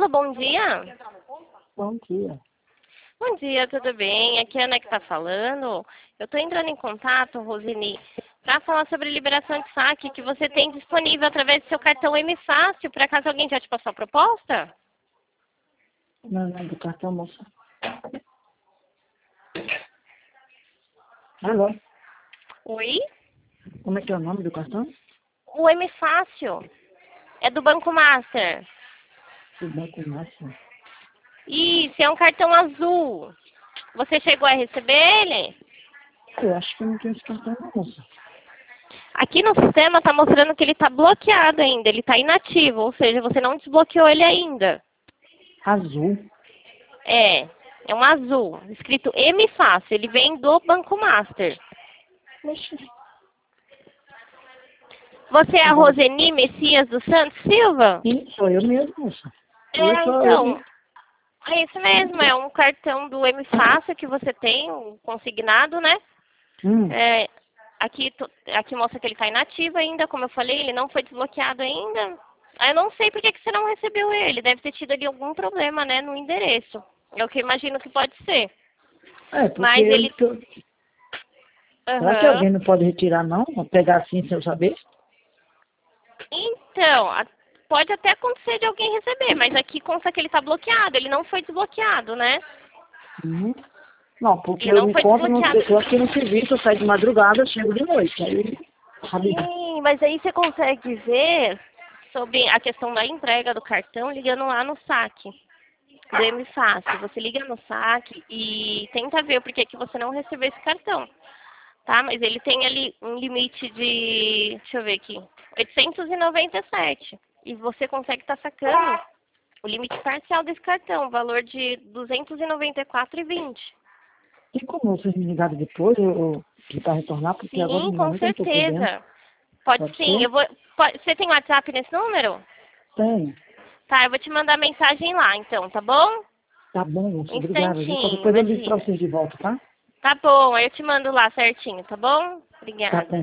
Alô, bom dia. Bom dia. Bom dia, tudo bem? Aqui é a Ana que está falando. Eu estou entrando em contato, Rosini, para falar sobre liberação de saque que você tem disponível através do seu cartão M Fácil. Por acaso alguém já te passou a proposta? Meu nome do cartão, moça. Alô? Oi? Como é que é o nome do cartão? O M Fácil. É do Banco Master. Do Banco Márcio. Isso, é um cartão azul. Você chegou a receber ele? Eu acho que eu não tenho esse cartão, não, moça. Aqui no sistema está mostrando que ele está bloqueado ainda, ele está inativo, ou seja, você não desbloqueou ele ainda. Azul. É um azul, escrito M Fácil, ele vem do Banco Master. Oxe. Você é a Agora, Roseni Messias dos Santos Silva? sim, sou eu mesmo, moça. Então, é isso mesmo, é um cartão do M Fácil que você tem, um consignado, né? Hum. É, aqui mostra que ele está inativo ainda, como eu falei, ele não foi desbloqueado ainda. Eu não sei por que você não recebeu ele, deve ter tido ali algum problema, né, no endereço. É o que eu imagino que pode ser. É, porque Mas ele... Será que alguém não pode retirar, não? Pegar assim sem eu saber? Então, pode até acontecer de alguém receber, mas aqui consta que ele está bloqueado, ele não foi desbloqueado, né? Uhum. Não, porque Ele eu não foi encontro, desbloqueado. eu aqui no serviço, eu saio de madrugada, eu chego de noite. Aí, sabe? Sim, mas aí você consegue ver sobre a questão da entrega do cartão ligando lá no saque do M Fácil. Você liga no saque e tenta ver por que você não recebeu esse cartão, tá? Mas ele tem ali um limite de, deixa eu ver aqui, 897. E você consegue estar sacando o limite parcial desse cartão, valor de 294,20. Tem como vocês me ligarem depois, eu tentar retornar, porque agora Sim, no com momento eu não estou podendo. certeza. Pode Pode sim. ser? Você tem WhatsApp nesse número? Tenho. Tá, eu vou te mandar mensagem lá, então, tá bom? Tá bom, moço. Um Obrigada, viu? Qualquer instantinho, coisa eu ligo pra imagina. vocês de volta, tá? Tá bom, aí eu te mando lá certinho, tá bom? Tá Obrigada. bom.